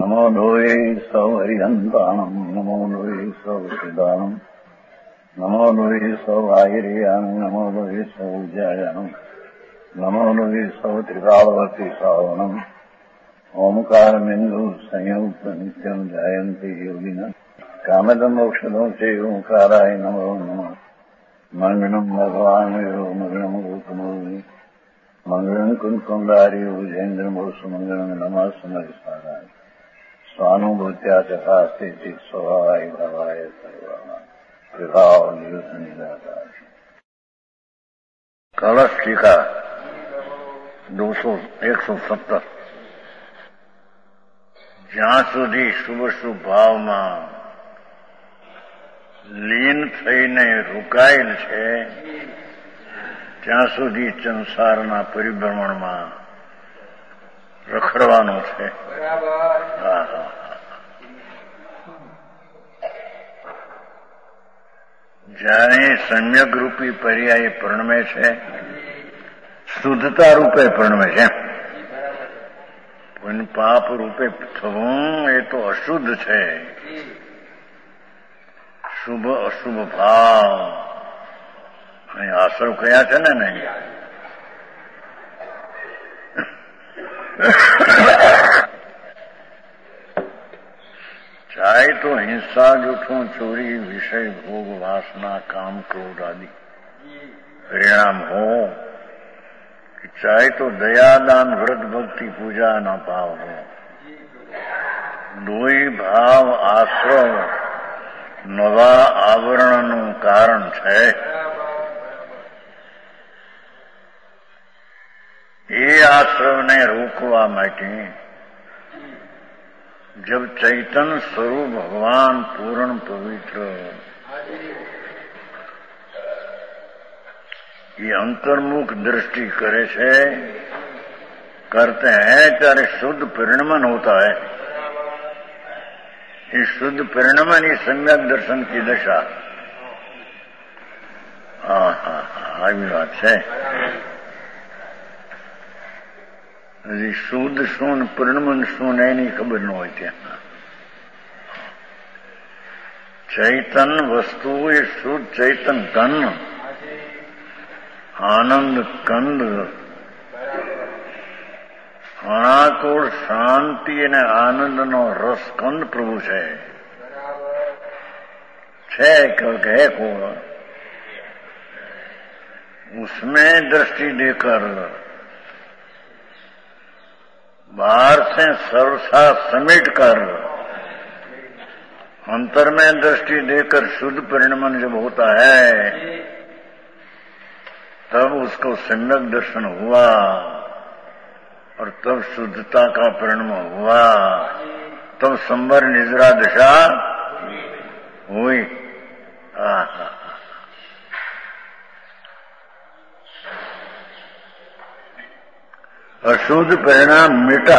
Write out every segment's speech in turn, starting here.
नमो लोये सौहरिहन्ताणम् नमो लोये सौहृदानम् नमो लोये सौभागिर्यानम् नमो लोये सौज्यायानम् नमो लोये सौत्रिकालवती सावनम् ओंकारमिन्दु संयुक्त नित्यम् जायन्ति योगिनः कामदम् औषधम् च ओंकाराय नमो नमः मंगलम् भगवान् मंगलम् गौतमोऽग्नि मंगलम् कुंकुमधारी भुजेन्द्रमोसु मंगलम् नमः समरिसाराय स्वानुभूत्या चकास्ते स्वभावाय भावाय सर्वाणां विभाव निदाकार। कलश टीका 170। જ્યાં સુધી શુભ શુભ ભાવમાં લીન થઈને રોકાયેલ છે ત્યાં સુધી સંસારના પરિભ્રમણમાં રખડવાનું છે. જ્યારે સમ્યક રૂપી પર્યાય પરણમે છે, શુદ્ધતા રૂપે પરણમે છે. પણ પાપ રૂપે થવું એ તો અશુદ્ધ છે. શુભ અશુભ ભાવ અહીં આશ્રવ કયા છે ને चाहे तो हिंसा जूठों चोरी विषय भोग वासना काम क्रोध आदि परिणाम हो, कि चाहे तो दया दान व्रत भक्ति पूजा न भाव हो, दोई भाव आश्रव नवा आवरणનું કારણ છે. એ આશ્રવને રોકવા માટે जब चैतन्य स्वरूप भगवान पूर्ण पवित्र ये अंतर्मुख दृष्टि करे छे, करते हैं ત્યારે शुद्ध परिणमन होता है. ये शुद्ध परिणमन ही सम्यक दर्शन की दशा. આવી વાત છે. હજી શુદ્ધ શું ને પરિણમન શું એની ખબર ન હોય. ત્યાં ચૈતન વસ્તુ એ શુદ્ધ ચૈતન ધન આનંદ કંદ અણાકોળ શાંતિ અને આનંદનો રસ કંદ પ્રભુ છે. है कोण उसमें दृष्टि देकर बाहर से सर्वसा समेट कर अंतर में दृष्टि देकर शुद्ध परिणमन जब होता है तब उसको सम्यक दर्शन हुआ और तब शुद्धता का परिणमन हुआ, तब संवर निद्रा दशा हुई. अशुद्ध परिणाम मिटा.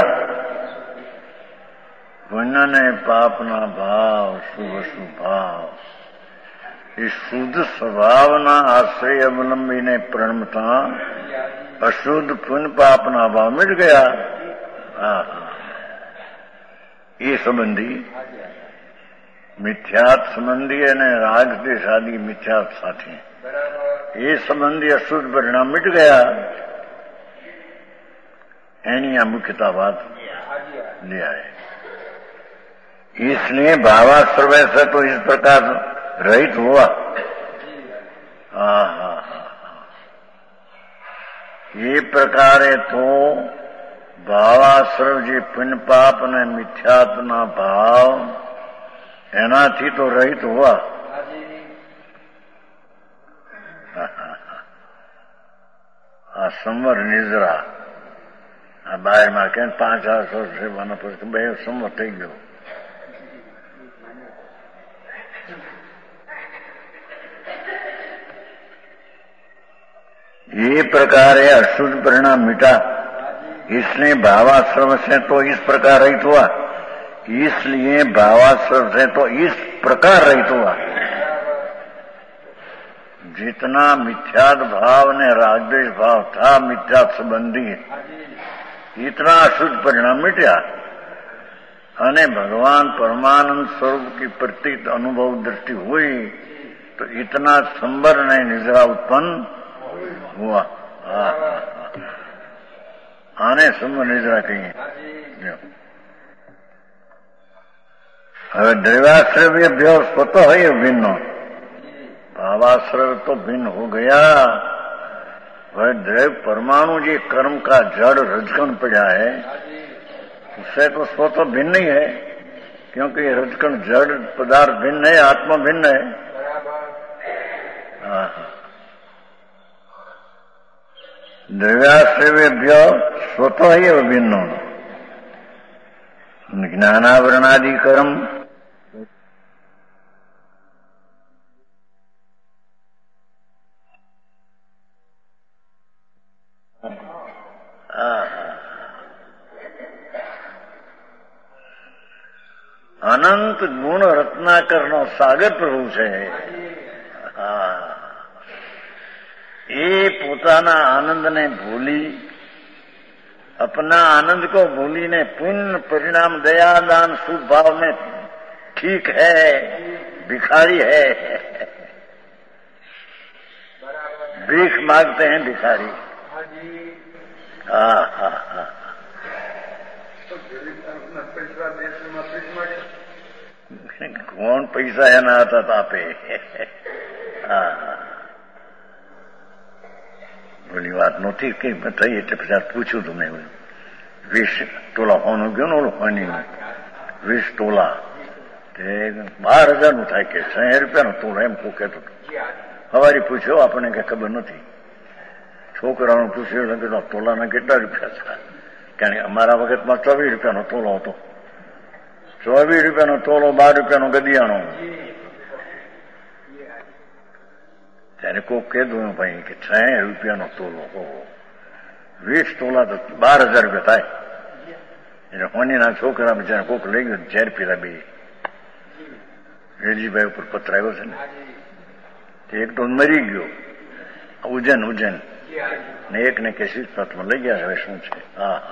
पुण्य ने पापना भाव शुभ शुभ भाव इस शुद्ध स्वभावना आश्रय अवलंबी ने प्रणमता अशुद्ध पुण्य पापना भाव मिट गया. ये संबंधी मिथ्यात संबंधी અને રાગ દેશ આદि મિથ્યાત સાથે એ સંબંધી અશુદ્ધ પરિણામ मिट गया. एनी यहां मुख्यता बात ले आए. इसलिए भावाश्रव से तो इस प्रकार रहित हुआ. ये प्रकारे तो भावाश्रव जे पुण्य पाप ने मिथ्यात ना भाव एनाथी तो रहित हुआ. आ संवर निद्रा આ બહારમાં કે 5000 વર્ષ રહેવાના પછી 2 સંવત થઈ ગયો. ये प्रकार है अशुद्ध परिणाम मिटा. इसलिए भावाश्रम से तो इस प्रकार रहित हुआ. इसलिए भावाश्रम से तो इस प्रकार रहित हुआ. जितना मिथ्यात भाव ने रागद्वेष भाव था मिथ्यात संबंधी इतना अशुद्ध परिणाम मिटा. અને भगवान परमानंद स्वरूप की प्रतीत अनुभव दृष्टि हुई तो इतना संबर ने निद्रा उत्पन्न हुआ। आने संबर निद्रा कही। હવે દ્રવ્યાશ્રવ્ય ભ્યો स्वतः ही भिन्न, भावाश्रय तो भिन्न हो गया। वह द्रव्य परमाणु जी कर्म का जड़ रजकण पड़ा है, उससे तो स्वतः भिन्न ही है, क्योंकि रजकण जड़ पदार्थ भिन्न है, आत्मा भिन्न है। द्रव्याश्रव्यभ्य स्वतः ही भिन्न, ज्ञानावरणादि कर्म अनंत गुण रत्नाकरनो सागर प्रभु છે। એ પોતાના આનંદને ભૂલી, अपना आनंद को भूलीने पुण्य परिणाम दयादान शुभ भाव में ठीक है, भिखारी है। भीख मांगते हैं भिखारी। कौन पैसा है ना आता तापे। बोली बात नोती कई बताई એટલે પછી પૂછ્યું તમને 20 તોલા હોનું ગયો ને ઓલો હોની 20 તોલા તે 12,000 નું થાય કે 60 રૂપિયાનો તોલો એમ કો કહેતો હવારી પૂછ્યો આપણને કે ખબર નથી। છોકરાનું પૂછ્યું કે તોલાના કેટલા રૂપિયા છે, કારણ કે અમારા વખતમાં 24 રૂપિયાનો તોલો હતો। 24 રૂપિયાનો તોલો, 12 રૂપિયાનો ગદિયાણો। ત્યારે કોક કહેતું ભાઈ કે 60 રૂપિયાનો તોલો હો, 20 તોલા તો 12,000 રૂપિયા થાય। એટલે હોનીના છોકરા બિચારા કોક લઈ ગયો, ઝેર પીલા બે વેલજીભાઈ ઉપર પત્ર આવ્યો છે ને, તે એક તો મરી ગયો ઉજ્જૈન ને એકને કે શીતપથમાં લઈ ગયા। હવે શું છે?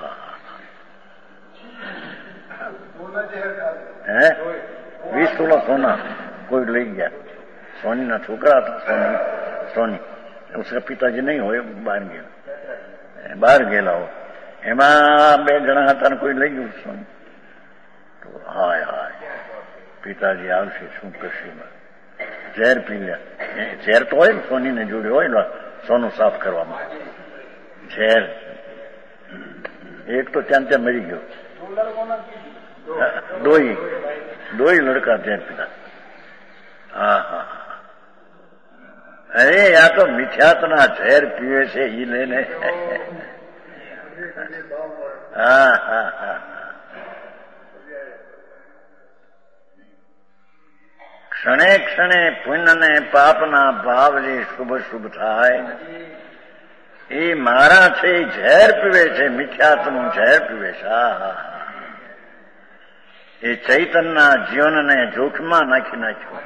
હે 20 તોલા સોના કોઈ લઈ ગયા। सोनी ना छोकरा था, सोनी उसका पिताजी नहीं हो, बाहर गेला हो। एमा 2 जणा હતા ને કોઈ લઈ ગયું સોની તો હાય પિતાજી આવશે શું કરશે? ઝેર પી લે। ઝેર તો હોય ને સોનીને જોડે હોય ને સોનું સાફ કરવામાં, ઝેર એક તો ત્યાં મરી ગયો। દોઈ લડકા ઝેર પીતા। अरे या तो मिथ्यात्मा झेर पीवे से ही लेने। क्षणे क्षणे पुण्य ने पापना भाव जे शुभ शुभ थाय એ મારા છે ઝેર પીવે છે, મિથ્યાત્મા ઝેર પીવે છે। એ ચૈતનના જીવનને જોખમાં નાખી નાખ્યું।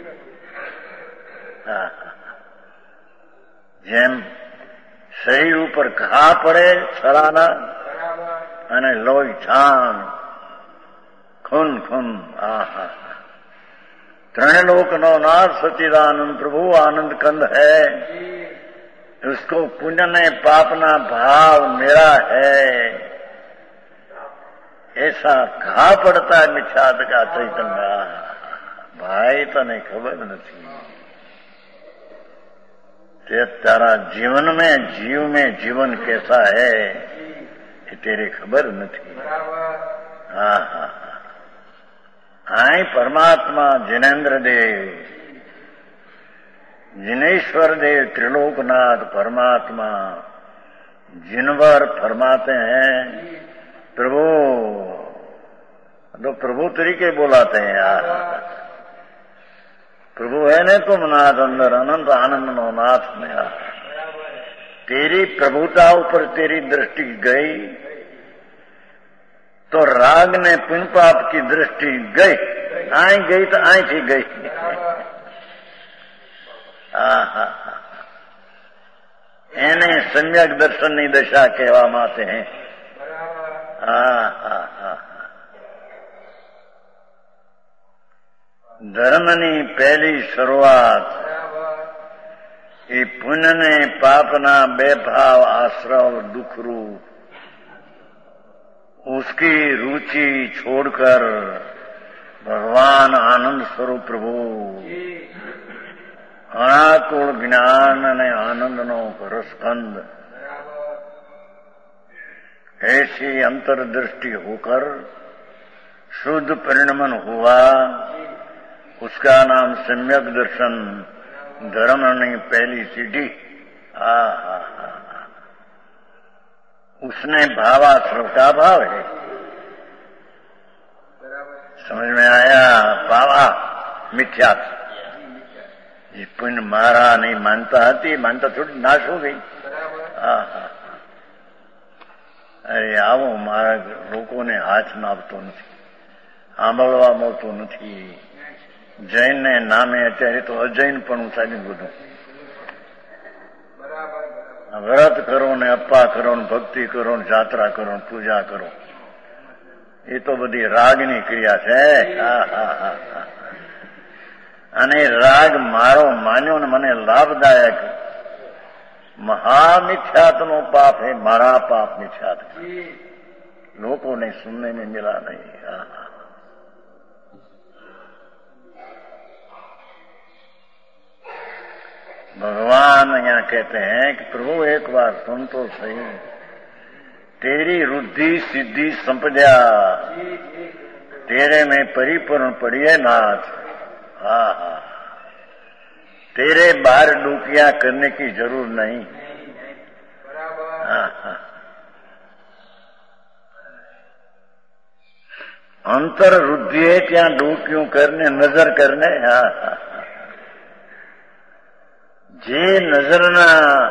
જેમ શરીર ઉપર ઘા પડે છરાના અને લોહી છાન खून त्रण लोक नो नाथ सच्चिदानंद प्रभु आनंद कंद है। उसको पुण्य ने पापना भाव मेरा है ऐसा घा पड़ता है मिथ्यात का चैतन्य। भाई तने खबर नहीं तेरा जीवन में जीवन कैसा है ये तेरे खबर नहीं। आई परमात्मा जिनेन्द्र देव जिनेश्वर देव त्रिलोकनाथ परमात्मा जिनवर फरमाते हैं प्रभु, तो प्रभु तरीके बुलाते हैं यार। प्रभु है ने तुम नाथ अंदर अनंत आनंद नो नाथ में यार। तेरी प्रभुता ऊपर तेरी दृष्टि गई तो राग ने पुण्य पाप की दृष्टि गई। आई गई तो आई थी गई। एने सम्यक दर्शन की दशा कहवा माते हैं। ધર્મની પહેલી શરૂઆત એ પુણ્ય ને પાપના બે ભાવ આશ્રવ દુઃખરૂપ उसकी रुचि छोड़कर भगवान आनंद स्वरूप प्रभु अनाकुल ज्ञान ने आनंदनो रसखंड ऐसी अंतर्दृष्टि होकर शुद्ध परिणमन हुआ, उसका नाम सम्यक दर्शन, धर्म नहीं पहली सीढ़ी। उसने भावाश्रव का भाव है। समझ में आया? भावा मिथ्या ये पुण्य मारा नहीं मानता हती, मानता थोड़ी नाश हो गई। अरे આવો મારા લોકોને હાથ નાપતો નથી, આંબળવા મળતો નથી. જૈનને નામે અત્યારે તો અજૈન પણ ચાલ્યું બધું. વ્રત કરો ને અપ્પા કરો ને ભક્તિ કરો ને જાત્રા કરો ને પૂજા કરો, એ તો બધી રાગની ક્રિયા છે. અને રાગ મારો માન્યો ને મને લાભદાયક महामिथ्यात्नो पाप है, मारा पाप मिथ्यात लोगों ने सुनने में मिला नहीं। भगवान यहाँ कहते हैं कि प्रभु एक बार सुन तो सही, तेरी रुद्धि सिद्धि संपदा तेरे में परिपूर्ण पड़ी है नाथ। तेरे बाहर डूकियां करने की जरूर नहीं। अंतर रुद्धि है क्या डूकियों करने, नजर करने। जे नजरना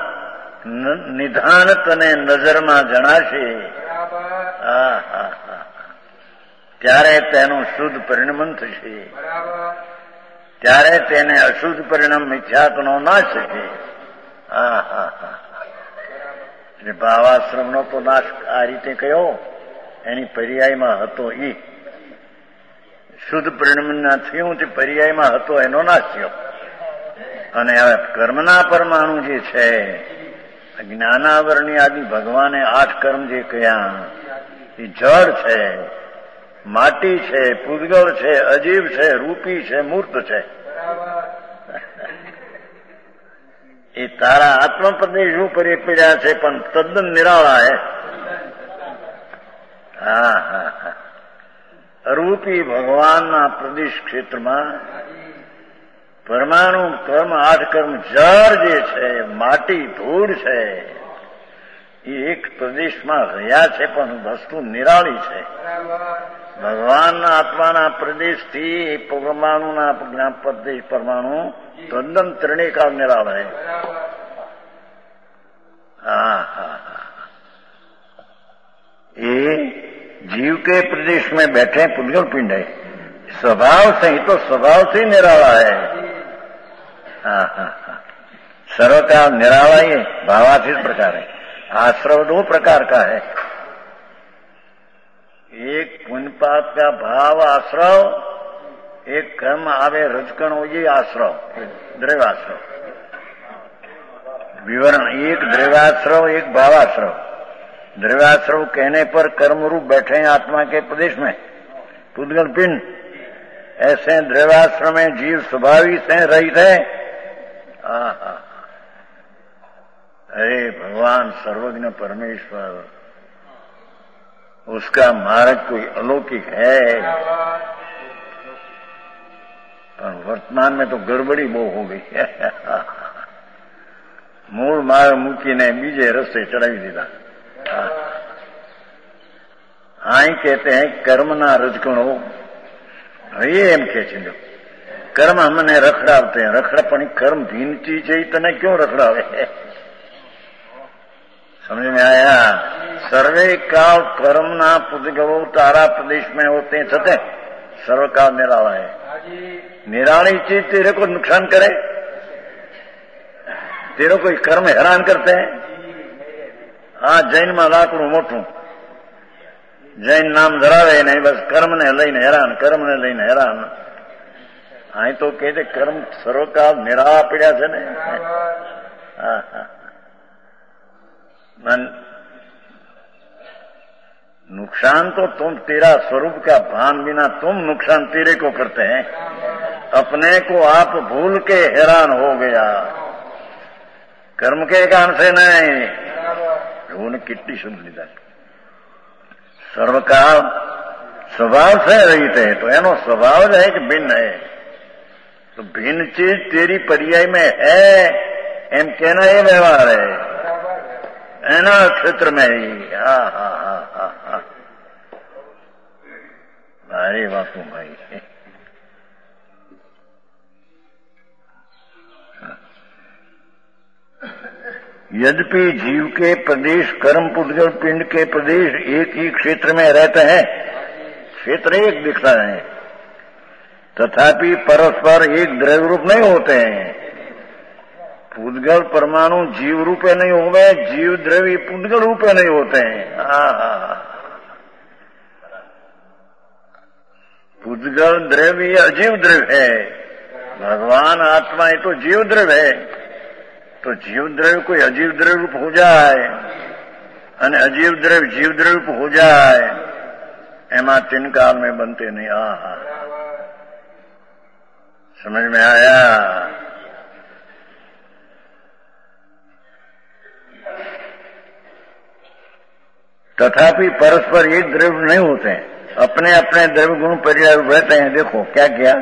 निधान तने नजરમાં જણાશે ત્યારે તેનું શુદ્ધ પરિણમન થશે, ત્યારે તેને અશુદ્ધ પરિણામ મિથ્યાત્વનો નાશ થશે. એટલે ભાવાશ્રમનો તો નાશ આ રીતે કયો, એની પર્યાયમાં હતો એ શુદ્ધ પરિણામના થયું તે પર્યાયમાં હતો એનો નાશ થયો. અને હવે કર્મના પરમાણુ જે છે, જ્ઞાનાવરણી આદિ ભગવાને 8 કર્મ જે કહ્યા એ જળ છે, માટી છે, પૂદગળ છે, અજીવ છે, રૂપી છે, મૂર્ત છે. એ તારા આત્મપ્રદેશ ઉપર એ પડ્યા છે, પણ તદ્દન નિરાળા હે. રૂપી ભગવાનના પ્રદેશ ક્ષેત્રમાં પરમાણુ કર્મ 8 કર્મ જળ જે છે, માટી ધૂળ છે, એ એક પ્રદેશમાં રહ્યા છે, પણ વસ્તુ નિરાળી છે. ભગવાનના આત્માના પ્રદેશથી પરમાણુના પ્રદેશ પરમાણુ તદ્દન ત્રણેકાળ નિરાળ है. ये जीव के प्रदेश में बैठे पुद्गल पिंड है, स्वभाव से ही तो स्वभाव से निराला है. सर्वकाल निराला ही भावातीत प्रकार है. आश्रव 2 प्रकार का है, एक पुण्य पाप का भाव आश्रव, एक कर्म आवे रजकण हो ये आश्रव, द्रव्याश्रव. विवरण, एक द्रव्याश्रव एक भावाश्रव. द्रव्याश्रव कहने पर कर्म रूप बैठे हैं आत्मा के प्रदेश में पुद्गल पिंड. ऐसे द्रव्याश्रम में जीव स्वभावी से रहित है. अरे भगवान सर्वज्ञ परमेश्वर, उसका मार्ग कोई अलौकिक है, पर वर्तमान में तो गड़बड़ी बहुत हो गई है. मूल मार्ग મૂકીને બીજે રસ્તે ચડાવી દીધા. અહીં कहते हैं कर्मના રજકણો. ये એમ કહે છે કર્મ અમને રખડાવते हैं. રખડા પણ કર્મ ભીન ચીજ है, તને क्यों रखड़ावे? समझ में आया? सर्वे काल कर्मना पुद्गलो तारा प्रदेश में होते छते सर्वकाल निराला है. निराली चीज तेरे को नुकसान करे, तेरे कोई कर्म हैरान करते हैं. जैन में लाकड़ू मोटू जैन नाम धरावे नहीं, बस कर्म ने लईने हैरान, कर्म ने लईने हैरान. અહીં તો કે છે કર્મ સર્વકાળ નિરાળા પડ્યા છે ને. नुकसान तो तुम तेरा स्वरूप का भान बिना तुम नुकसान तेरे को करते हैं. अपने को आप भूल के हैरान हो गया. कर्म के कारण से नहीं. उन्होंने कितनी शुद्ध लीधा. सर्वकाल स्वभाव से रहित है तो एनो स्वभाव है कि भिन्न है. तो भिन्न चीज तेरी पर्याय में है एम कहना ये व्यवहार है. एना क्षेत्र में ही अरे बापू भाई. यद्यपि जीव के प्रदेश कर्म पुद्गल पिंड के प्रदेश एक ही क्षेत्र में रहते हैं. क्षेत्र एक दिखता है तथापि परस्पर एक द्रव्य रूप नहीं होते हैं. पुद्गल परमाणु जीव रूपे नहीं हो गए. जीव द्रव्य पुद्गल रूपे नहीं होते हैं. पुद्गल द्रव्य अजीव द्रव्य है. भगवान आत्मा ये तो जीव द्रव्य है. तो जीव द्रव्य कोई अजीव द्रव्य रूप हो जाए और अजीव द्रव्य जीव द्रव्य रूप हो जाए एमा 3 काल में बनते नहीं. समझ में आया. तथापि परस्पर एक द्रव्य नहीं होते हैं. अपने अपने द्रव्य गुण पर्याय रहते हैं. देखो क्या किया.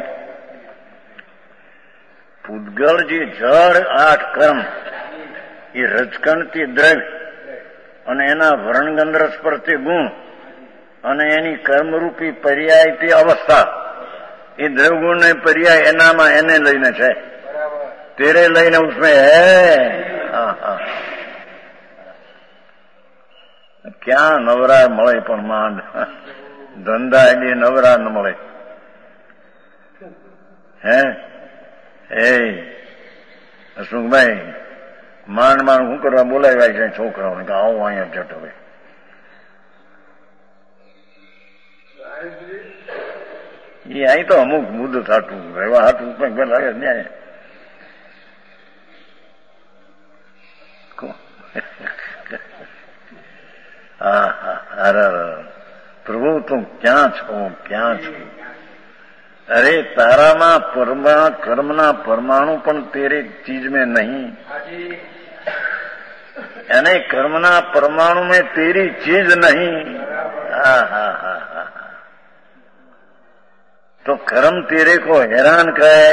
पुद्गल जी जड़ 8 कर्म ये रजकणती द्रव्य અને એના વર્ણગંધ સ્પર્શી ગુણ અને એની કર્મરૂપી પર્યાય તે અવસ્થા એ દ્રવ્યગુણ ને પર્યાય એનામાં એને લઈને છે. તેરે લઈને उसमें है. ક્યાં નવરા મળે પણ માંડ ધંધા એની નવરા ન મળે. હે એ હસમુખભાઈ માંડ માંડ શું કરવા બોલાવ્યા છે છોકરાઓને કે આવો અહીંયા જટ. હવે એ અહીં તો અમુક મુદ્દ થાતું રહેવા હાથું લાગે ન્યાય. અરે પ્રભુ તું ક્યાં છો ક્યાં છો. अरे तारामा कर्मना परमाणु पण तेरे चीज में नहीं. यानी कर्मना परमाणु में तेरी चीज नहीं. तो कर्म तेरे को हैरान करे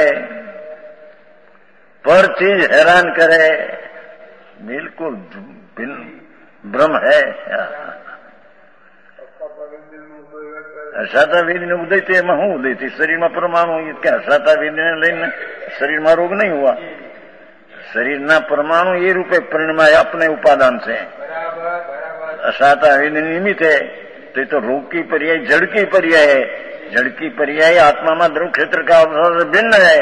पर चीज हैरान करे. बिल्कुल भ्रम है. हर्षातावेदी ने उदय थे एમાં શું ઉદય થી શરીરમાં પરમાણુ કે હર્ષાતાવેદીને લઈને શરીરમાં રોગ નહીં हुआ. શરીરના પરમાણુ એ રૂપે પરિણમાય अपने उपादान से. हर्षातावेदी निमित्त है तो रोग की पर्याय जड़ की पर्याय है. जड़ की पर्याय आत्मा में ध्रुव क्षेत्र का अवसर भिन्न है.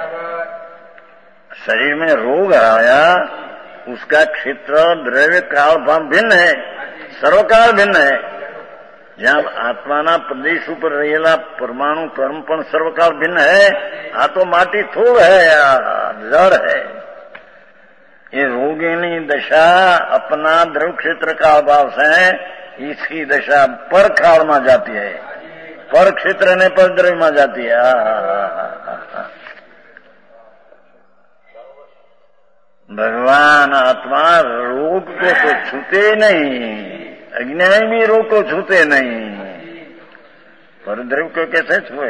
शरीर में रोग आया उसका क्षेत्र द्रव्य काल भाव भिन्न है. सर्वकाल भिन्न है. જ્યાં આત્માના પ્રદેશ ઉપર રહેલા પરમાણુ કર્મ પણ સર્વકાળ ભિન્ન है. આ તો માટી થોડ है जड़ है. ये रोगिणी दशा अपना द्रव क्षेत्र का अभाव से इसकी दशा पर काल में जाती है. पर क्षेत्र ने पर द्रव्य में जाती है. भगवान आत्मा रोग को तो छूते नहीं. अज्ञानी भी रोग को छूते नहीं. पर द्रव्य को कैसे छुए.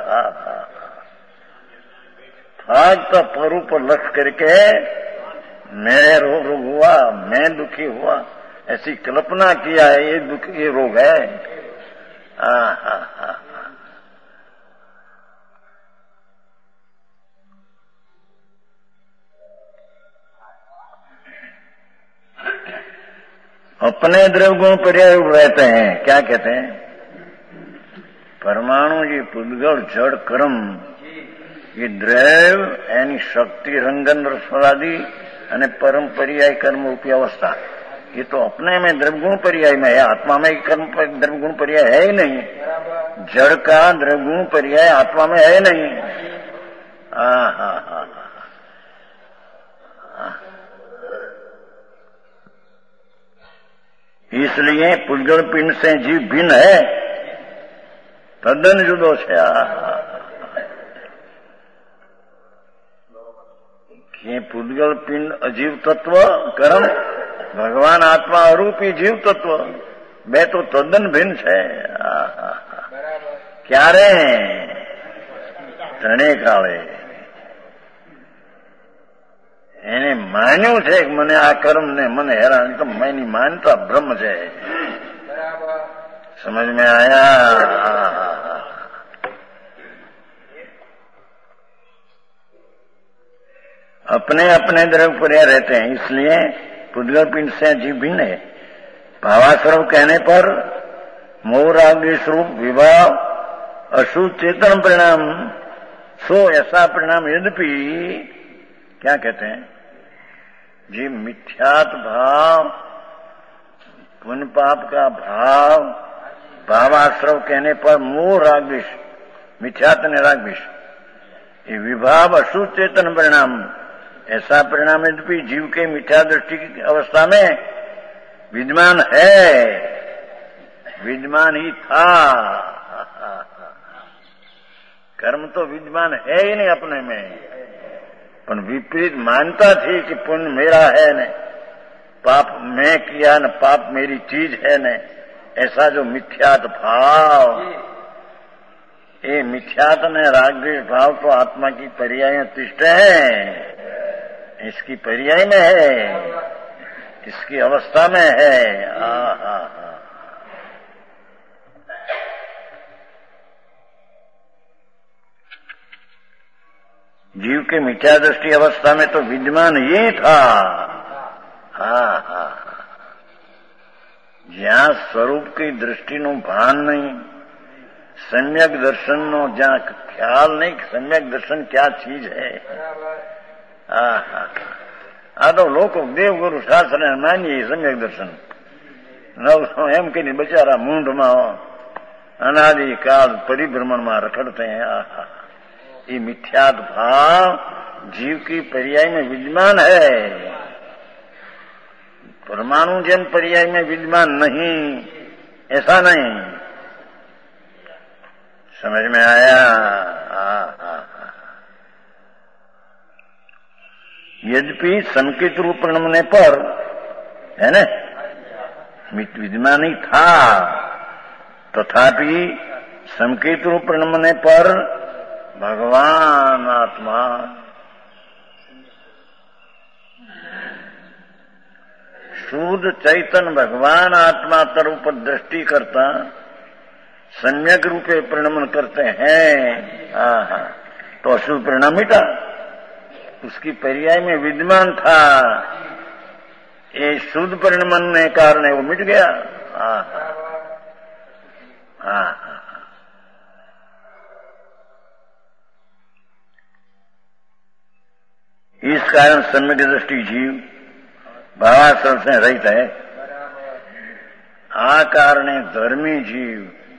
फक्त पर ऊपर लक्ष्य करके मेरे रोग हुआ मैं दुखी हुआ ऐसी कल्पना किया है. ये दुख ये रोग है. अपने द्रव्य गुण पर्याय रहते हैं. क्या कहते हैं. परमाणु जी पुद्गल जड़ कर्म ये द्रव्य एनी शक्ति रंगन रसवादी અને परम पर्याय कर्म रूपी अवस्था ये तो अपने में द्रव्य गुण पर्याय में है. आत्मा में कर्म द्रव्य गुण पर्याय है ही नहीं. जड़ का द्रव्य गुण पर्याय आत्मा में है नहीं. इसलिए पुद्गल पिंड से जीव भिन्न है, तद्दन जुदो छे। ये पुद्गल पिंड अजीव तत्व कर्म, भगवान आत्मा अरूपी जीव तत्व બે તો તદ્દન ભિન્ન છે। ક્યારે? ત્રણે કાળે એને માન્યું છે કે મને આ કર્મ ને મને હેરાન, તો એની માનતા બ્રહ્મ છે। समझ में आया? अपने अपने द्रव्य पर रहते हैं, इसलिए पुद्गल पिंड से जीव भिन्न है। भावास्वरूप कहने पर मोह राग स्वरूप विभाव अशुद्ध चेतन परिणाम सो ऐसा परिणाम, यद्यपि क्या कहते हैं जी, मिथ्यात भाव, पुण्य पाप का भाव, भावाश्रव कहने पर मोह राग विष, मिथ्यात ने राग विष, ये विभाव अशुद्ध चेतन परिणाम, ऐसा परिणाम यद्यपि जीव के मिथ्या दृष्टि की अवस्था में विद्यमान है, विद्यमान ही था। कर्म तो विद्यमान है ही नहीं अपने में, पर विपरीत मानता थी कि पुण्य मेरा है न, पाप मैं किया न, पाप मेरी चीज है न, ऐसा जो मिथ्यात भाव, ये मिथ्यात ने रागद्वेष भाव तो आत्मा की पर्याय तिष्ठ है, इसकी पर्याय में है, इसकी अवस्था में है। जीव के मिथ्या दृष्टि अवस्था में तो विद्यमान ये था। ज्યાં स्वरूप की दृष्टिનું ભાન નહીં, सम्यक દર્શનનો જ્યાં ખ્યાલ નહીં, सम्यक દર્શન क्या चीज है। આ તો લોકો દેવગુરુ શાસ્ત્રને માનીએ સમ્યક દર્શન, એમ કહીને બચારા મૂંઢમાં અનાદિકાળ પરિભ્રમણમાં રખડते हैं। ये मिथ्यात भाव जीव की पर्याय में विद्यमान है, परमाणु जन पर्याय में विद्यमान नहीं, ऐसा नहीं। समझ में आया? यद्यपि संकेत रूप परिणमने पर है न विद्यमान ही था, तथापि संकेत रूप परिणमने पर भगवान आत्मा शुद्ध चैतन्य भगवान आत्मा तरफ दृष्टि करता सम्यक रूपे परिणमन करते हैं। तो अशुद्ध परिणाम मिटा, उसकी पर्याय में विद्यमान था, ये शुद्ध परिणमन के कारण वो मिट गया। इस कारण सम्यक दृष्टि जीव भावाश्रम से रहित है। आ कारणे धर्मी जीव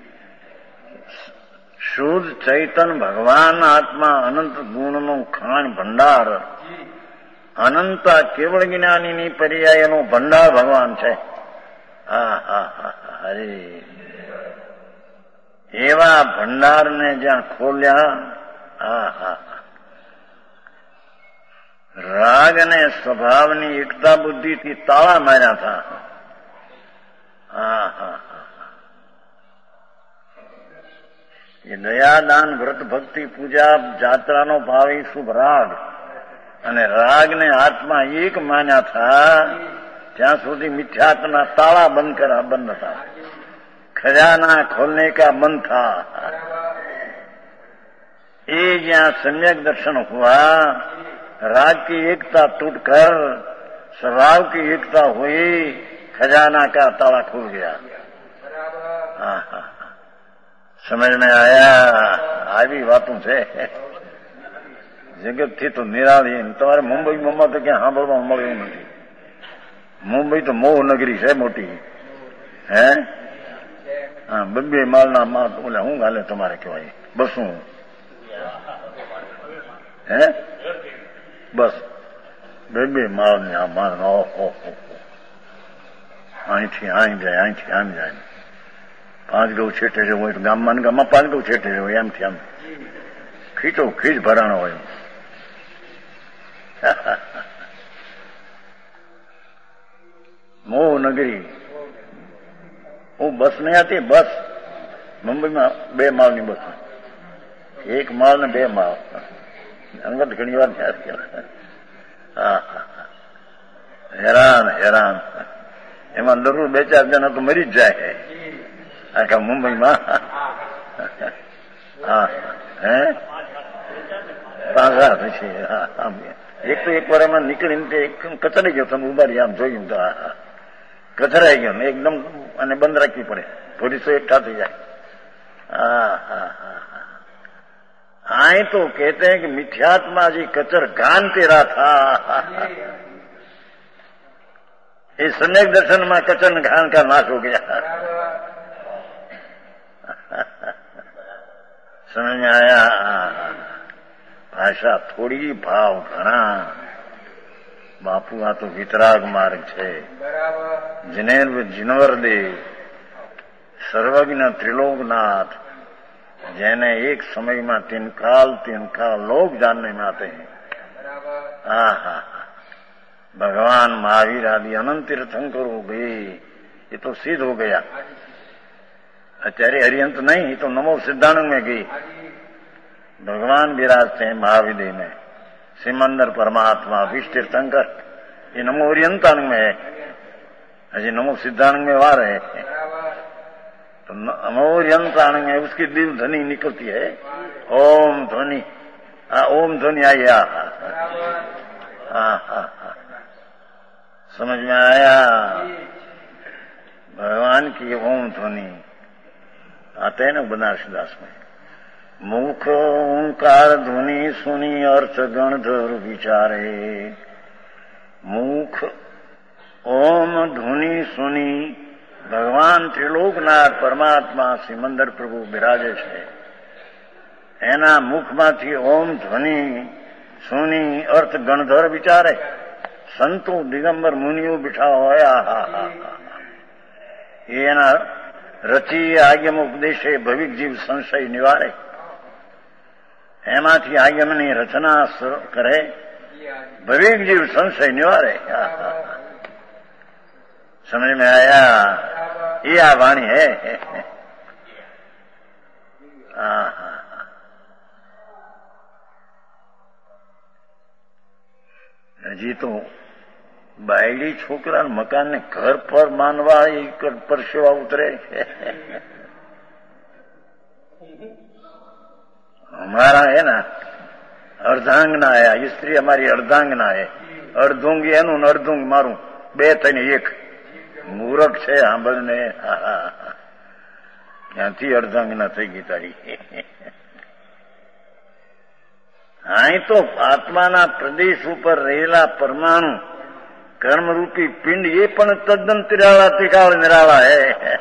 शुद्ध चैतन भगवान आत्मा अनंत गुणनो खाण भंडार, अनंत केवल ज्ञानी पर्यायनो भंडार भगवान है। अरे एवा भंडार ने ज्યાં खोल्या, राग ने स्वभावनी एकता बुद्धि थी ताला मार्या था। ये दयादान व्रत भक्ति पूजा जात्रानो भावी शुभ राग અને રાગને આત્મા એક માન્યા था, ત્યાં સુધી મિથ્યાત્વના તાળા बंद था, खजाना खोलने का मन था। ये यहाँ सम्यक दर्शन हुआ, राग की एकता टूटकर स्वभाव की एकता हुई, खजाना का ताला खुल गया। समझ में आया? આવી વાતું છે જગતથી તો નિરાળી। તમારે મુંબઈમાં તો ક્યાં સાંભળવા મળ્યું નથી। મુંબઈ તો મોહ નગરી છે મોટી, હે? હા, 2 માળના ઓલા શું ગાલે તમારે કહેવાય, બસું है बस બે માળની આ માળ ઓહો અહીંથી અહીં જાય અહીંથી આમ જાય 5 ગૌ છેટે જવું હોય તો ગામમાં 5 ગૌ છેટે જવું હોય એમથી આમ ખીચો ખીચ ભરાણો હોય મોહ નગરી હું બસ નહીં હતી બસ મુંબઈમાં 2 માળની બસ 1 માળ ને 2 માળ અંગત ઘણી વાર યાદ કર્યા હેરાન હેરાન એમાં દરરોજ 2-4 જણા તો મરી જ જાય આખા મુંબઈમાં હે પાછા પછી એક તો એક વાર એમાં નીકળીને કચરાઈ ગયો તમે ઉભા રહી આમ જોયું તો કચરાઈ ગયો ને એકદમ અને બંધ રાખવી પડે પોલીસો એકઠા થઈ જાય आए तो कहते हैं कि मिथ्यात्मा जी कचर गान तेरा था इस सम्यक दर्शन में कचर घान का नाश हो गया समझ में आया भाषा थोड़ी भाव घना बापू आ तो वितराग मार्ग है जिनेर दे सर्वज्ञ त्रिलोकनाथ जैने एक समय में 3 काल लोग जानने में आते हैं भगवान महावीर आदि अनंत तीर्थंकर हो गए ये तो सिद्ध हो गया आचार्य हरियंत नहीं ये तो नमो सिद्धांत में गई भगवान विराजते हैं महाविदय में सिमंदर परमात्मा विष्णु तीर्थंकर ये नमो हरियंतांग में है अजी नमो सिद्धांत में वार है तो अमोर्यंतान में उसकी दिल ध्वनि निकलती है ओम ध्वनि ओम ध्वनि आई समझ में आया भगवान की ओम ध्वनि आते हैं ना बनारसीदास में मुख ओंकार ध्वनि सुनी अर्थ गणधर विचारे मुख ओम ध्वनि सुनी ભગવાન ત્રિલોકનાથ પરમાત્મા સિમંદર પ્રભુ બિરાજે છે એના મુખમાંથી ઓમ ધ્વનિ સુની અર્થ ગણધર વિચારે સંતો દિગંબર મુનિઓ બેઠા હોય એના રચી આગમ ઉપદેશે ભવિક જીવ સંશય નિવારે એમાંથી આગમની રચના કરે ભવિક जीव संशय निवारे समझ में आया ये वाणी है हजी तो बायडी छोकरा मकान ने घर पर मानवा पर सेवा उतरे हमारा है ना अर्धांगना है स्त्री हमारी अर्धांगना है अर्धूंगी एनु अर्धूंग मारू बे थईने एक मूर्ख छे सांभळने क्यांथी अर्धांगना थई गई तारी हाई तो आत्माना प्रदेश पर रहेला परमाणु कर्म रूपी पिंड ये पण तद्दन तिराळा तिकाळ निराळा है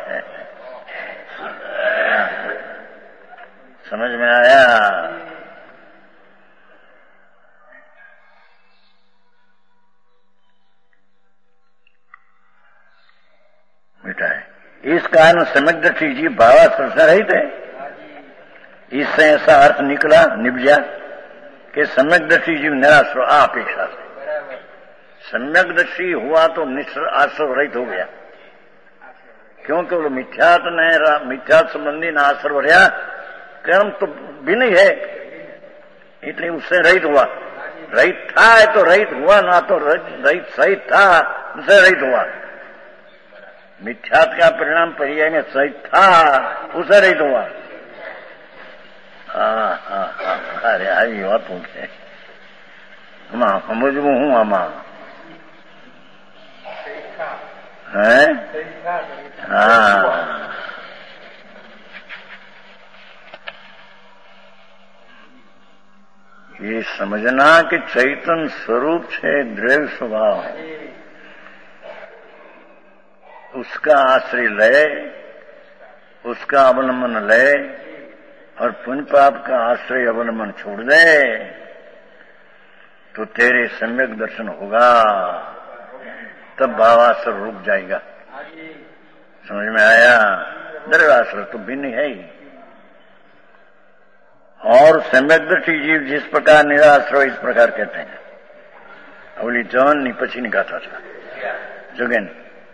समझ में आया बेटा है इस कारण सम्यक दृष्टि जीव भावा संसार रहित है इससे ऐसा अर्थ निकला निपजा कि सम्यक दृष्टि जीव निराश्र अपेक्षा से सम्यक दृष्टि हुआ तो आश्रव रहित हो गया क्योंकि वो मिथ्यात संबंधी ना आश्रव रहा कर्म तो भिन्न ही है इसलिए उससे रहित हुआ रहित था तो रहित हुआ ना तो रहित सहित था उससे रहित हुआ मिथ्यात का परिणाम पर्याय में सहित था उसे रहित हुआ अरे आई बातों के समझू हूँ आमा है हाँ ये समझना कि चैतन्य स्वरूप है द्रव्य स्वभाव उसका आश्रय ले उसका अवलंबन ले और पुण्य पाप का आश्रय अवलंबन छोड़ दे तो तेरे सम्यक दर्शन होगा, तब भावाश्रय रुक जाएगा। समझ में आया? द्रव्याश्रय तो भिन्न है ही। और सम्यकदर्शी जीव जिस प्रकार निराश्रय, इस प्रकार कहते हैं। अवली जवन पछी गाथा था जगन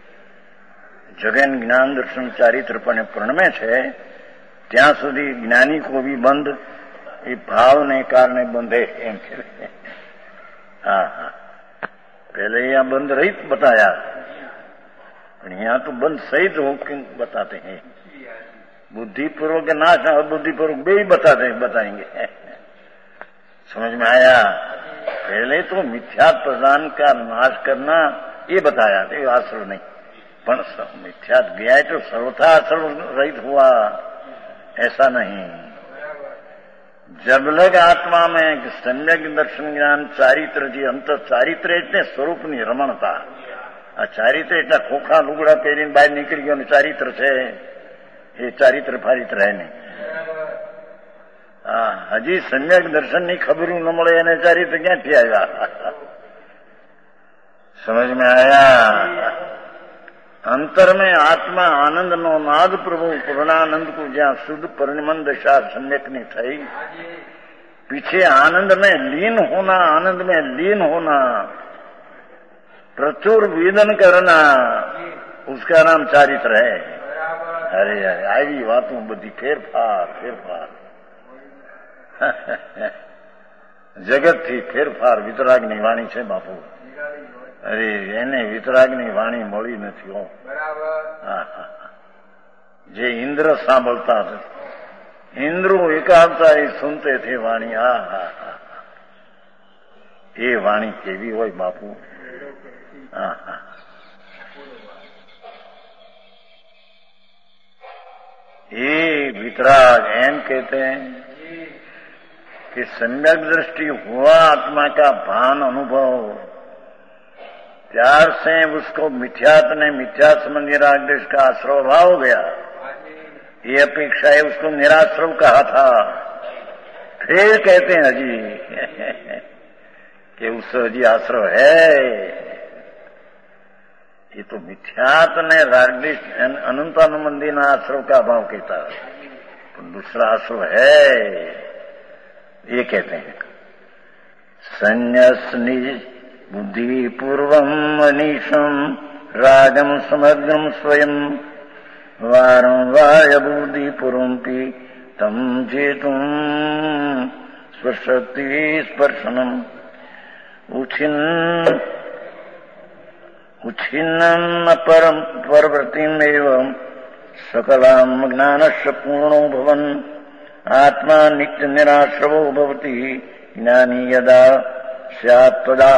जगन ज्ञान दर्शन चारित्र પણ પ્રણમે છે ત્યાં સુધી જ્ઞાની કો भी બંધ એ ભાવને કારણે બંધે એમ છે। हाँ हाँ, पहले यहाँ बंद रहित बताया, यहाँ तो बंद सहित होकर बताते हैं। बुद्धिपूर्वक नाश और बुद्धिपूर्वक भी बताएंगे। समझ में आया? पहले तो मिथ्या प्रदान का नाश करना ये बताया, ये आश्रय नहीं। पर मिथ्या गया है तो सर्वथा आश्रय रहित हुआ, ऐसा नहीं। जब लग आत्मा में सम्यक दर्शन ज्ञान चारित्र जी अंत चारित्र એટલે સ્વરૂપની રમણતા। આ ચારિત્ર એટલે ખોખા લુગડા પહેરીને બહાર નીકળી ગયો ને ચારિત્ર છે, એ ચારિત્ર ફારિત્ર હે નહીં। હજી સમ્યક દર્શનની ખબરું ન મળે એને ચારિત્ર ક્યાંથી આવ્યા? समझ में आया? अंतर में आत्मा आनंद नो नाद प्रभु पूर्णानंद को ज्યાં शुद्ध परिणमन दशा सम्यक नहीं थई, पीछे आनंद में लीन होना, आनंद में लीन होना, प्रचुर वेदन करना, उसका नाम चारित्र है। अरे आई बातों बधी फेरफार जगत थी फेरफार वितरागनी वाणी છે બાપુ। अरे એને વિતરાગની વાણી મળી નથી હો। જે इंद्र સાંભળતા હતા, इंद्रो एकांता ही सुनते थे वाणी। ये वाणी केवी होय बापू। ये वितराग एम कहते हैं कि सम्यक दृष्टि हुआ आत्मा का भान अनुभव, त्यार से उसको मिथ्यात ने मिथ्या संबंधी राग देश का आश्रव भाव हो गया। ये अपेक्षा है उसको निराश्रव कहा था। फिर कहते हैं अजी कि उससे अजी आश्रव है। ये तो मिथ्यात ने रागदेश अनंतानुबंधी ना आश्रव का भाव कहता, तो दूसरा आश्रव है ये कहते हैं। संन्यासनी बुद्धि पूर्वम अनीशम रागम समग्रम स्वयं वारं वाय बुद्धि पूर्वंपि तम चेतुम स्वशक्ति स्पर्शनम उच्छिन्नम परम परवृत्तिम एवं सकलाम ज्ञानस्य पूर्णो भवन आत्मा नित्य निराश्रवो भवति ज्ञानी यदा स्यात् तदा।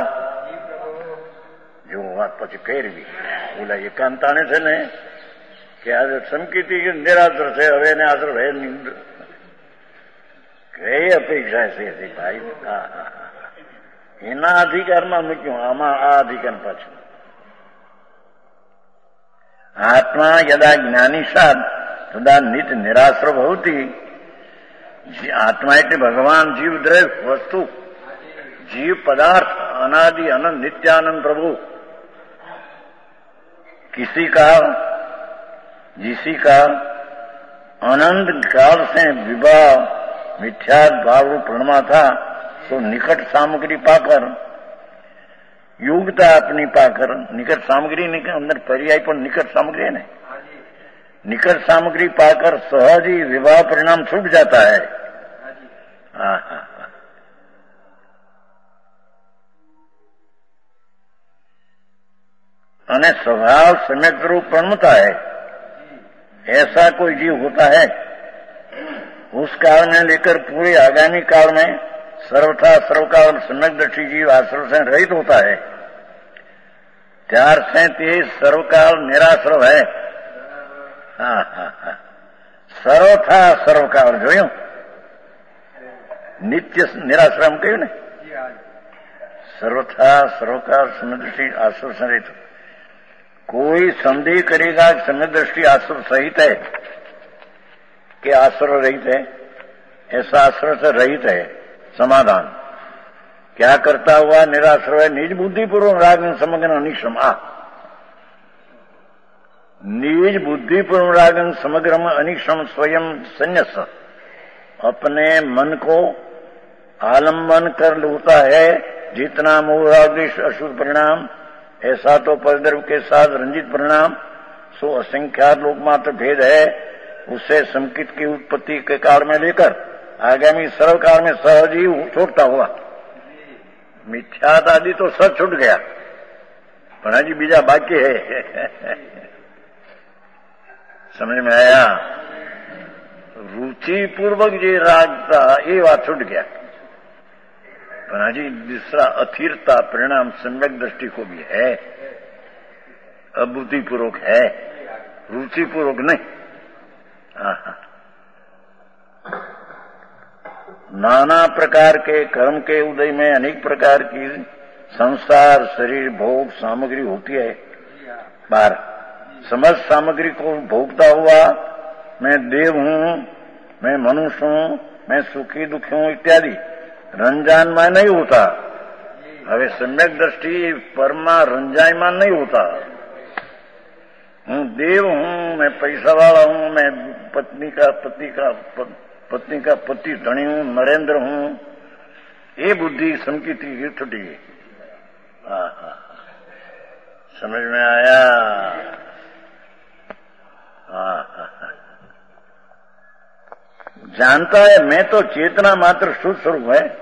जो बात પછી ફેરવી ઓલા એકાંતાને છે ને કે આજે સમકીતી નિરાશ્ર છે, હવે એને આશ્રય હે નહીં, કઈ અપેક્ષા છે ભાઈ? એના અધિકારમાં મૂક્યું, આમાં આ અધિકાર પાછું। आत्मा यदा ज्ञानी साध तदा नित्य निराश्र भवति। आत्मा એટલે भगवान जीव द्रव्य वस्तु जीव पदार्थ अनादि अनंत नित्यानंद प्रभु किसी का अनंत काल से विवाह मिथ्या भाव प्रणमा था, तो निकट सामग्री पाकर योग्यता अपनी पाकर निकट सामग्री अंदर पर्याय पर निकट सामग्री है ना, निकट सामग्री पाकर सहज ही विवाह परिणाम छूट जाता है। अने स्वभाव सम्यक रूप प्रणमता है। ऐसा कोई जीव होता है उस काल में लेकर पूरे आगामी काल में सर्वथा सर्वकाल सम्यक दृष्टि जीव आश्रव से रहित होता है। त्यार से ते सर्वकाल निराश्रव है। सर्वथा सर्वकाल જોયું, नित्य निराश्रम કહ્યું ને, सर्वथा सर्वकाल सम्यक दृष्टि आश्रव से रहित। कोई संदेह करेगा कि सम्यक दृष्टि आश्रव सहित है कि आश्रव रहित है? ऐसा आश्रव से रहित है। समाधान क्या करता हुआ निराश्रय निज बुद्धि पूर्वक राग समग्र अनिक्षम निज बुद्धि पूर्वक राग समग्र अनिक्षम स्वयं संन्यास अपने मन को आलम्बन कर लूटा है। जितना मूलादेश अशुद्ध परिणाम ऐसा तो परिद्रव के साथ रंजित परिणाम सो असंख्यात लोकमात्र भेद है। उससे संकित की उत्पत्ति के काल में लेकर आगामी सर्व काल में सहज ही छोड़ता हुआ मिथ्यात आदि तो सब छूट गया पण हजी बीजा बाकी है। समझ में आया? रुचि पूर्वक जे राग था ये बात छूट गया पण हजी दूसरा अथिरता परिणाम सम्यक दृष्टि को भी है, अबुद्धिपूर्वक है, रुचिपूर्वक नहीं। नाना प्रकार के कर्म के उदय में अनेक प्रकार की संसार शरीर भोग सामग्री होती है। बार समस्त सामग्री को भोगता हुआ मैं देव हूं, मैं मनुष्य हूं, मैं सुखी दुखी हूं इत्यादि रंजायमान नहीं होता। હવે सम्यक दृष्टि परमा रंजायमान नहीं होता। हूं देव हूं, मैं पैसा वाला हूं, मैं पत्नी का पति धनी हूं, नरेंद्र हूं, ये बुद्धि संकिति की छुटी। समझ में आया? जानता है मैं तो चेतना मात्र शुद्ध स्वरूप है।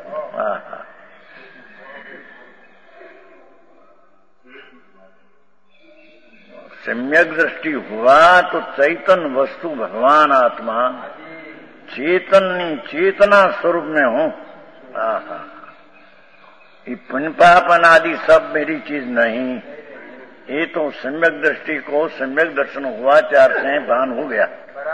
सम्यक दृष्टि हुआ तो चैतन्य वस्तु भगवान आत्मा चेतना स्वरूप में हूं। ये पुण्य पापन आदि सब मेरी चीज नहीं, ये तो सम्यक दृष्टि को सम्यक दर्शन हुआ चार से भान हो गया।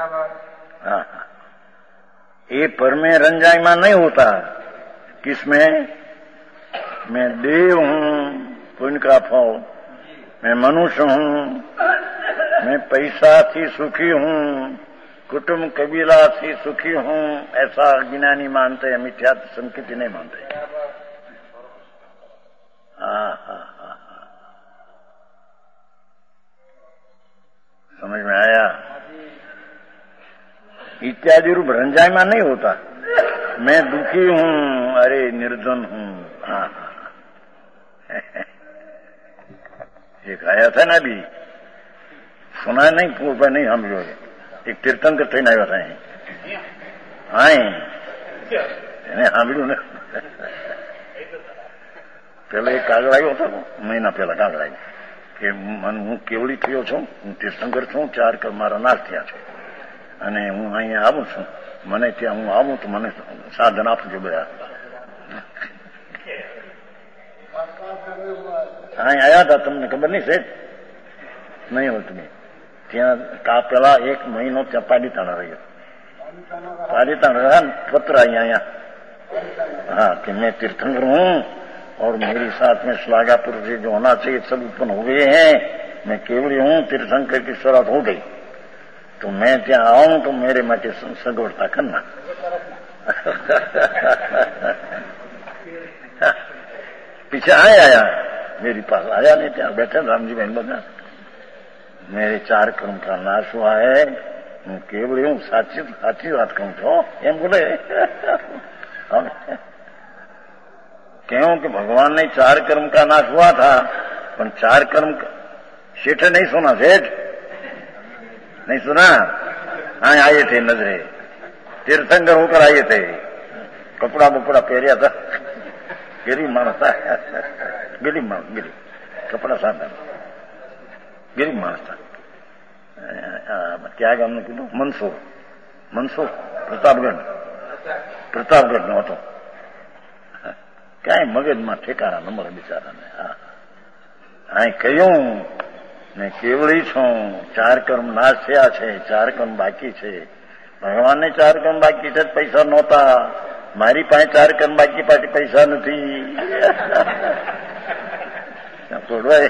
ये पर में रंजायमान नहीं होता। किसमें? मैं देव हूं, पुण्य का फल, मैं मनुष्य हूं, मैं पैसा थी सुखी हूं, कुटुंब कबीला थी सुखी हूं, ऐसा ज्ञानी मानते हैं, मिथ्या संकित नहीं मानते। समझ में आया? इत्यादि रूप रंजायमान नहीं होता। मैं दुखी हूं, अरे निर्धन हूं। एक आया था ना अभी, सुना नहीं, पूर्व नहीं हम लोग एक तीर्थंकर थઈને આવ્યા था એને સાંભળ્યું ને પેલા એક કાગળ આવ્યો હતો મહિના પહેલા કાગળ આવ્યો કે હું કેવડી થયો છું, હું તીર્થંકર છું, 4 કર મારા નાશ થયા છે અને હું અહીંયા આવું છું, મને ત્યાં હું આવું તો મને સાધન આપજો બધા। અહીં આવ્યા હતા, તમને ખબર નહીં સેઠ? નહીં હોય તમે ત્યાં પેલા 1 મહિનો ત્યાં પાલીતાણા રહ્યો, पालीताना रहा, पत्र અહીંયા हाँ कि मैं तीर्थंकर हूँ और मेरे साथ में श्लाघापुर से जो होना चाहिए सब उत्पन्न हुए हैं, मैं केवली हूँ, तीर्थंकर की शुरुआत हो गई, तो मैं ત્યાં आऊं तो मेरे માટે सगवड़ता करना। पीछे आया मेरे पास आया नहीं, ત્યાં बैठे रामजी बहन बता मेरे 4 कर्म का नाश हुआ है, હું કેવળ હું સાચી વાત કહું છો એમ બોલે। क्यों कि भगवान ने 4 कर्म का नाश हुआ था, पर 4 कर्म सेठ नहीं सुना, सेठ नहीं सुना। हाँ आए थे नजरे, तीर्थंकर होकर आए थे, कपड़ा बपड़ा पहरिया था, गरीब मानस था, गरीब कपड़ा साधा गरीब मानस था। क्या गाम कीधું? મનસુર પ્રતાપગઢ નો હતો। ક્યાંય મગજમાં ઠેકાણા ન મળે બિચારાને। અહીં કહ્યું મેં કેવળી છું, 4 કર્મ નાશ થયા છે, 4 કર્મ બાકી છે। ભગવાનને 4 કર્મ બાકી છે, પૈસા નહોતા, મારી પાસે 4 કર્મ બાકી પાછી પૈસા નથી। છોડવાય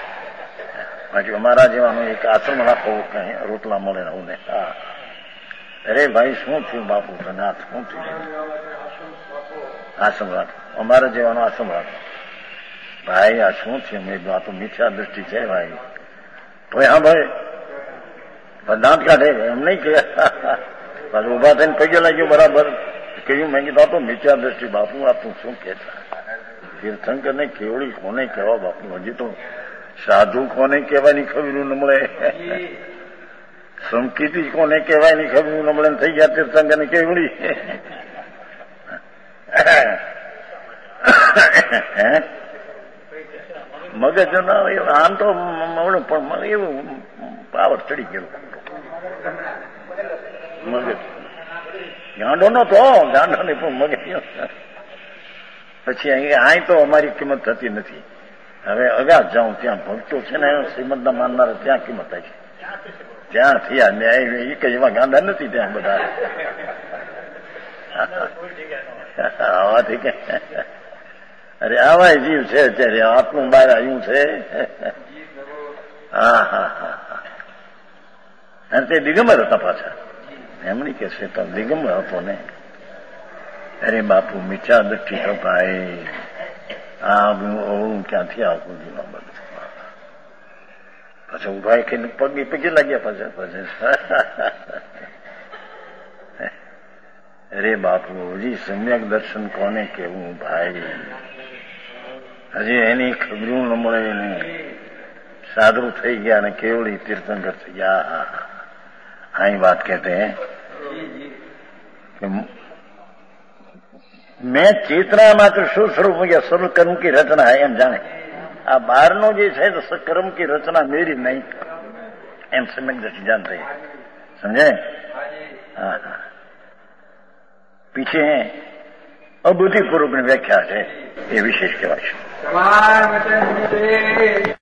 બાકી અમારા જેવાનું એક આશ્રમ રાખો, કઈ રોટલા મળે ને હું ને। અરે ભાઈ શું થયું બાપુ તને આ શું થયું? આશ્રમ રાખો, અમારા જેવાનો આશ્રમ રાખો. ભાઈ આ શું થયું? મેં આ તો મિથ્યા દ્રષ્ટિ છે ભાઈ. તો હા ભાઈ દાંત કાઢે એમ નહીં કે પાછું ઉભા થઈને પગે લાગ્યું બરાબર કહ્યું. મેં કીધું આ તો મિથ્યા દ્રષ્ટિ બાપુ. આ તું શું કે તીર્થંકર ને કેવડી કોને કહેવા બાપુ? હજી તો સાધુ કોને કહેવાની ખબર ન મળે, સંકિતી કોને કહેવાય ની ખબર ન મળે થઈ ગયા તીર્થંકર ને કેવડી. મગજ આમ તો મળું પણ એવું પાવર ચડી ગયેલું મગજ. ગાંડો નો તો ગાંડો ને પણ મગજ. પછી અહીં તો અમારી કિંમત થતી નથી. હવે અગાઉ જાઉં ત્યાં ભક્તો છે ને શ્રીમદના માનનારા ત્યાં કિંમત થાય છે. ત્યાં થયા ન્યાય એ કઈ એવા ગાંડા નથી ત્યાં બધા. આવા ઠીક. અરે આવા જીવ છે અત્યારે આટલું બહાર આવ્યું છે. હા હા હા હા. અને તે દિગંબર હતા પાછા. એમની કે છે તો દિગંબર હતો ને. અરે બાપુ મિથ્યા દ્રષ્ટિ તો ભાઈ આ ઓળું ક્યાંથી આવતું જીવન બધું. પછી ઉભા કે પગે લાગ્યા પછી. અરે બાપુ હજી સમ્યક દર્શન કોને કેવું ભાઈ? હજી એની ખબરું ન મળે ને સાધુ થઈ ગયા ને કેવડી તીર્થંકર થઈ ગયા. અહીં વાત કહેતે મેં ચેતના માત્ર શું સ્વરૂપ સર્વ કર્મ की रचना है એમ જાણે. આ બહારનો જે છે તો કર્મ की रचना मेरी नहीं એમ સમ્યક દ્રષ્ટિ જાણते સમજાય. હા હા. પીછે અબુદ્ધિપૂર્વકની વ્યાખ્યા છે એ વિશેષ કહેવાય છે.